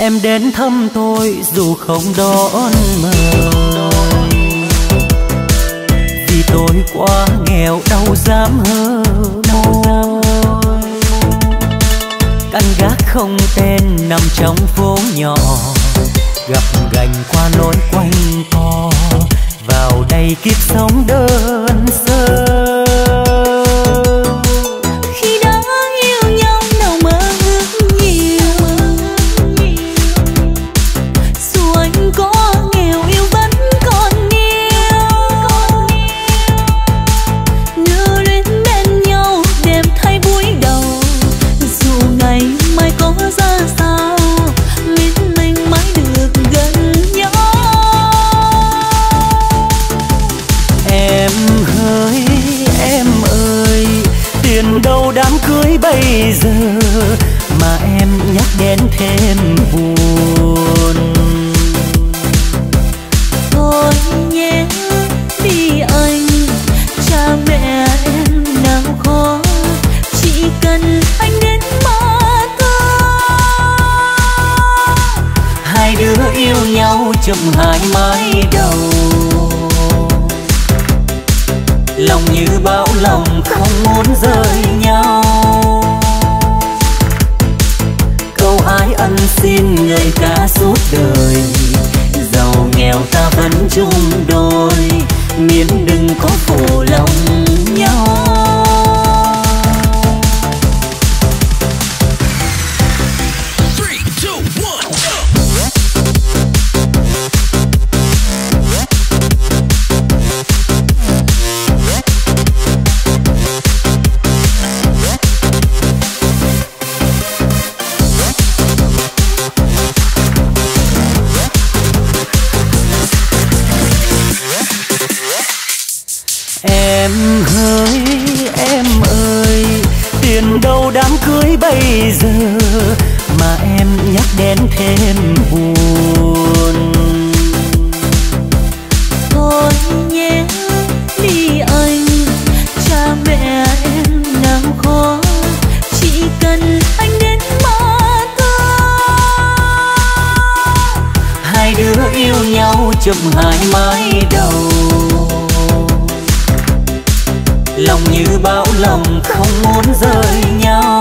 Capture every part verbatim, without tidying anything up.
em đến thăm tôi dù không đón mời, vì tôi quá nghèo đâu dám hơ môi. Căn gác không tên nằm trong phố nhỏ, gập ghềnh qua lối quanh co, vào đây kiếp sống đơn sơ. Khi đã yêu nhau nào mơ ước nhiều, dù anh có nghèo yêu vẫn còn yêu. Lưu luyến bên nhau đêm thay buổi đầu, dù ngày mai có ra sao, biết mình mãi được gần nhau. Em hỡi em ơi, tiền đâu đám cưới bây giờ mà em nhắc đến thêm buồn. Thôi nhé đi anh, cha mẹ em nào khó, chỉ cần anh đến mà thôi. Hai đứa yêu nhau chậm hai mái đầu, lòng như bão lòng không muốn rời nhau. Câu ái ân xin người ta suốt đời, giàu nghèo ta vẫn chung đôi, miễn đừng có khổ lòng nhau. Em hỡi em ơi, tiền đâu đám cưới bây giờ mà em nhắc đến thêm buồn. Thôi nhé đi anh, cha mẹ em nào khó, chỉ cần anh đến mà thôi. Hai đứa yêu nhau chậm hai mái đầu, lòng như bão lòng không muốn rời nhau.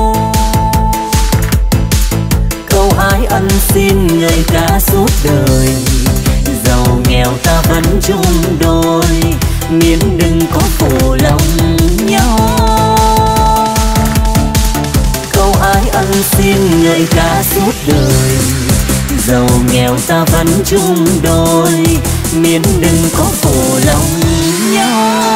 Câu ái ân xin người ta suốt đời, giàu nghèo ta vẫn chung đôi, miễn đừng có khổ lòng nhau. Câu ái ân xin người ta suốt đời, giàu nghèo ta vẫn chung đôi, miễn đừng có khổ lòng nhau.